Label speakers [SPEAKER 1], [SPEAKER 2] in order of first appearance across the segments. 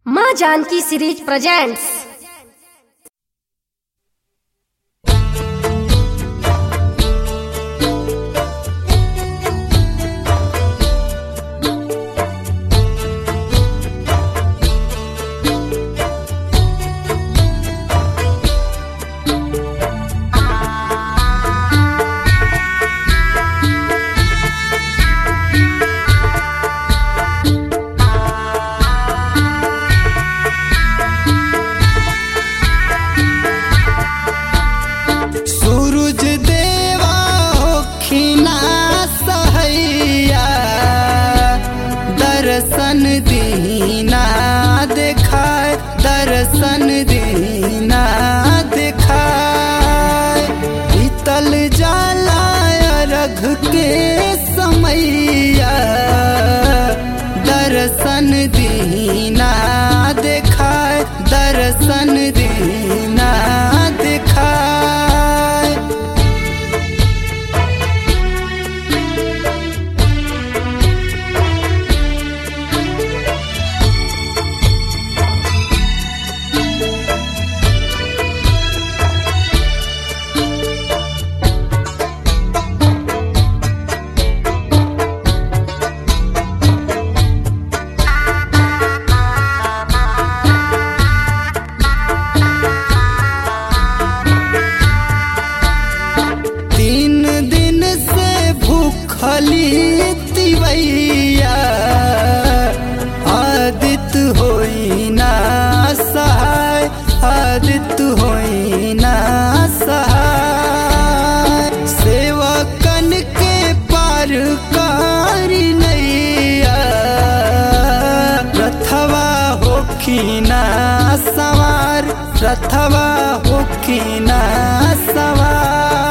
[SPEAKER 1] माँ Janaki series presents.
[SPEAKER 2] सूरज देवा होखिना सहैया, दर्शन दीना देखाय, दर्शन दीना देखाय। बीतल जाला अर्घ के समैया, दर्शन दीना देखाय, दर्शन दीना देखाय। भूखली तिवैया, आदित होई ना सहाय, आदित होई ना सहाय। सेवकन के पार कारी नैया, रथवा होखिना सवार, रथवा होखिना सवार।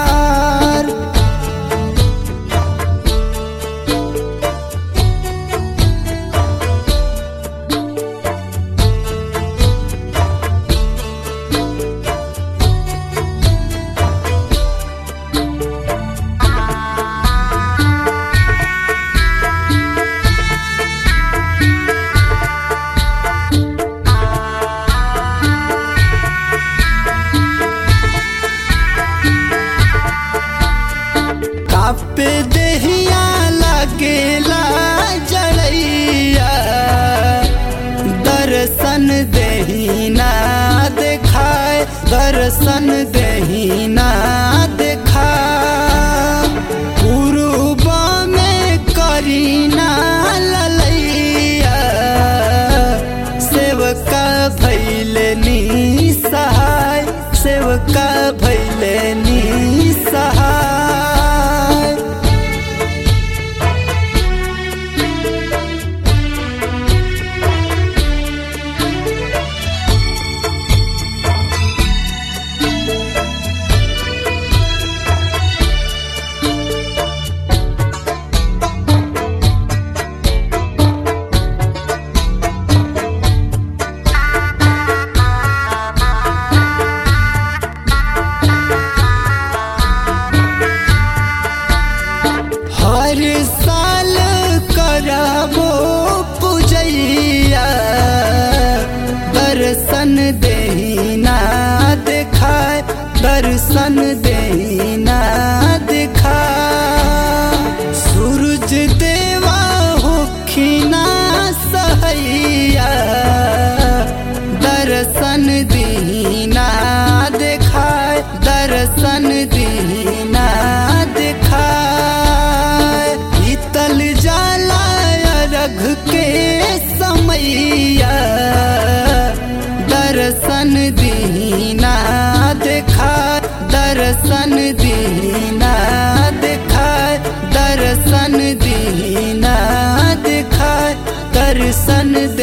[SPEAKER 2] पे देहिया लगेला जड़ैया, दर्शन देहिना देखाय, दर्शन देहिना देखाय। पूर्व में करीना ललैया, सेवका भैले निसहाय, सेवका भैले निसहाय। हर साल करबो पूजैया, दर्शन देहिना देखाय, दर्शन देहिना देखाय। सूरज देवा होखिना सहैया, दर्शन दीना देखाय, दर्शन दीना देखाय। बीतल जाला अर्घ के समैया, दर्शन दीना देखाय, दर्शन दीना देखाय, दर्शन दीना देखाय, दर्शन